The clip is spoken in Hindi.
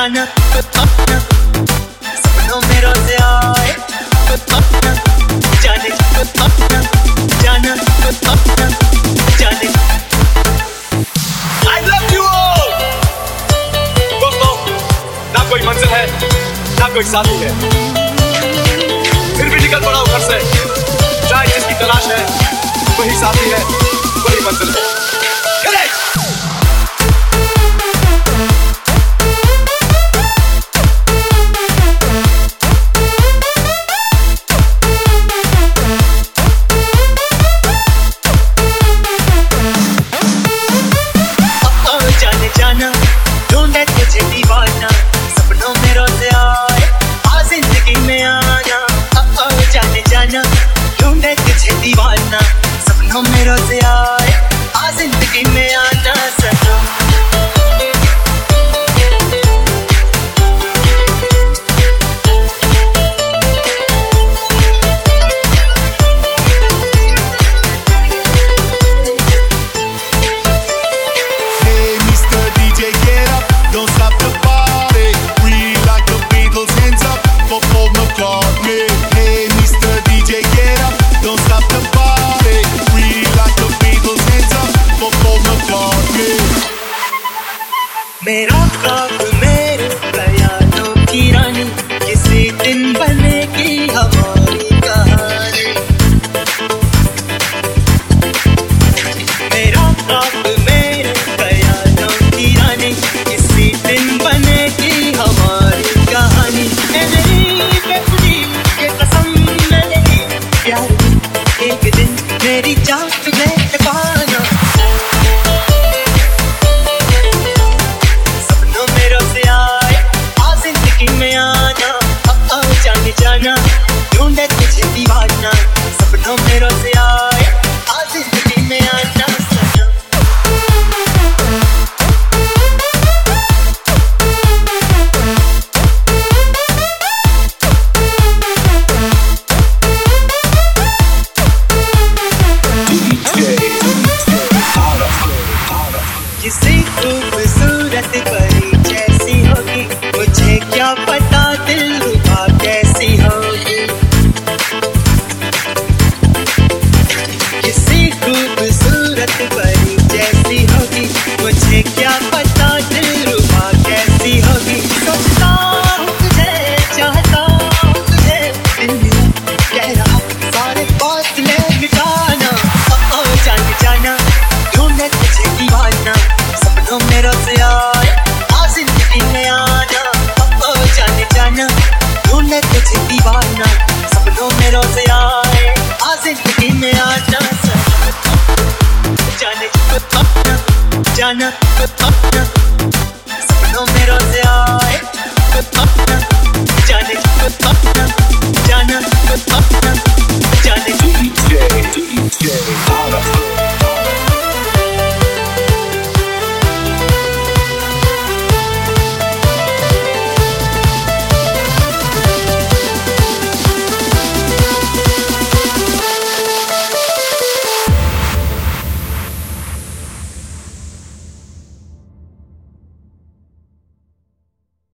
जाना सपनों में रोज आए जाने जाना जाने I love you all। दोस्तों, ना कोई मंजिल है ना कोई साथी है, फिर भी निकल पड़ा घर से। शायद जिसकी तलाश है वही साथी है, वही मंजिल है। जाना ढूंढे तुझे दीवाना सपनों में रोज आए आ जिंदगी में आना जाने जाना ढूंढे तुझे दीवाना सपनों में रोज आए आ जिंदगी में आना सनम मेरा ख्वाब मेरे ख्यालों की रानी किसी दिन बनेगी हमारी कहानी मेरा ख्वाब मेरे ख्यालों की रानी किसी दिन बनेगी हमारी कहानी मेरी बेखुदी ये कसम मेरी प्यार एक दिन मेरी जान तुझे पाना जाना ढूंढे तुझे दीवाना सपनों में रोज आए आ जिंदगी में आना किसी खूबसूरत परी जैसी होगी मुझे क्या पता दिलरुबा कैसी होगी किसी खूबसूरत परी जैसी होगी मुझे क्या पता दिलरुबा कैसी होगी सोचता हूँ तुझे चाहता हूँ तुझे दिल में कह रहा सारे फासले मिटाना जाने जाना ढूंढे तुझे दीवाना सपनों में रोज आए आ जिंदगी में आना जाने जाना ढूंढे तुझे दीवाना सपनों में रोज आए आ जिंदगी में आना जाने जाना